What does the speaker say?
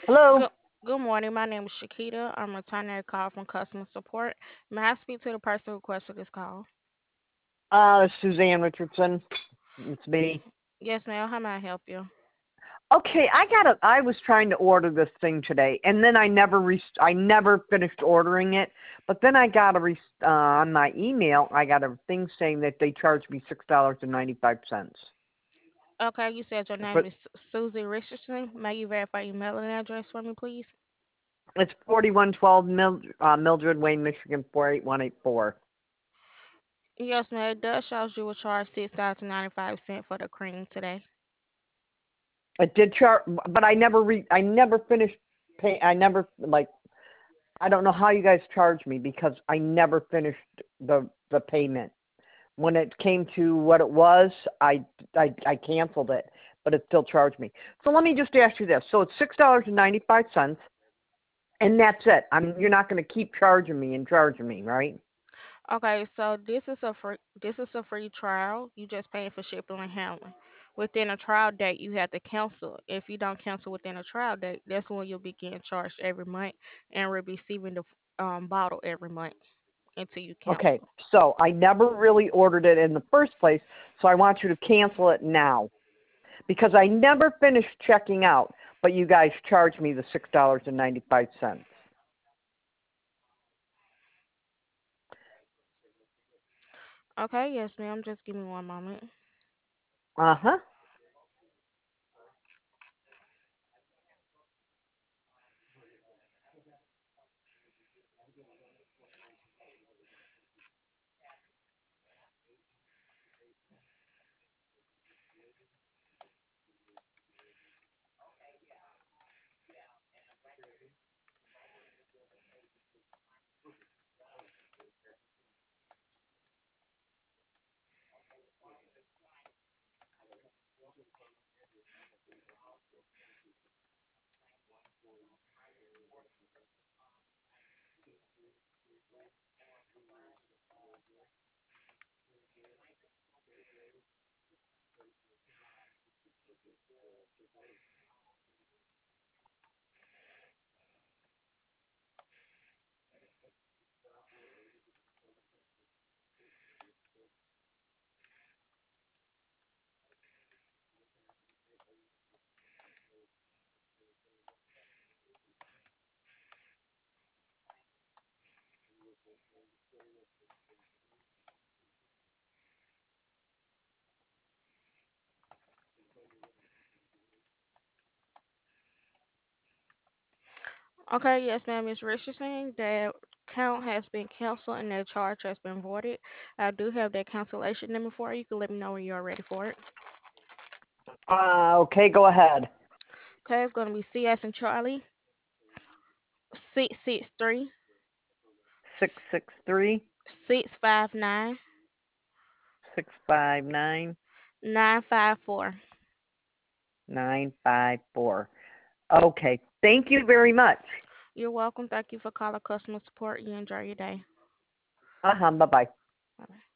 Hello. Good, good morning. My name is Shakita. I'm returning a call from customer support. May I speak to the person who requested this call? Suzanne Richardson. It's me. Yes, ma'am. How may I help you? Okay, I was trying to order this thing today, and then I never finished ordering it. But then I got on my email. I got a thing saying that they charged me $6.95. Okay, you said your name But is Susie Richardson. May you verify your mailing address for me, please? it's 4112 Mildred Wayne, Michigan 48184. Yes, ma'am. It does show you will charge $6.95 for the cream today. It did charge, but I never finished pay. I never like. I don't know how you guys charge me because I never finished the payment. When it came to what it was, I canceled it, but it still charged me. So let me just ask you this: so it's $6.95, and that's it. You're not going to keep charging me, right? Okay, so this is a free trial. You just paying for shipping and handling. Within a trial date, you have to cancel. If you don't cancel within a trial date, that's when you'll be getting charged every month and receiving the bottle every month until you Okay, cancel. so I never really ordered it in the first place, so I want you to cancel it now because I never finished checking out, but you guys charged me the $6.95. Okay, yes, ma'am. Just give me one moment. Uh huh. Okay, yes, ma'am. Miss Richardson, that count has been canceled and that charge has been voided. I do have that cancellation number for you. You can let me know when you're ready for it. Okay, go ahead. Okay, it's going to be CS and Charlie 663 663 659 659 954. 954. Okay. Thank you very much. You're welcome. Thank you for calling customer support. You enjoy your day. Uh huh. Bye bye. Bye.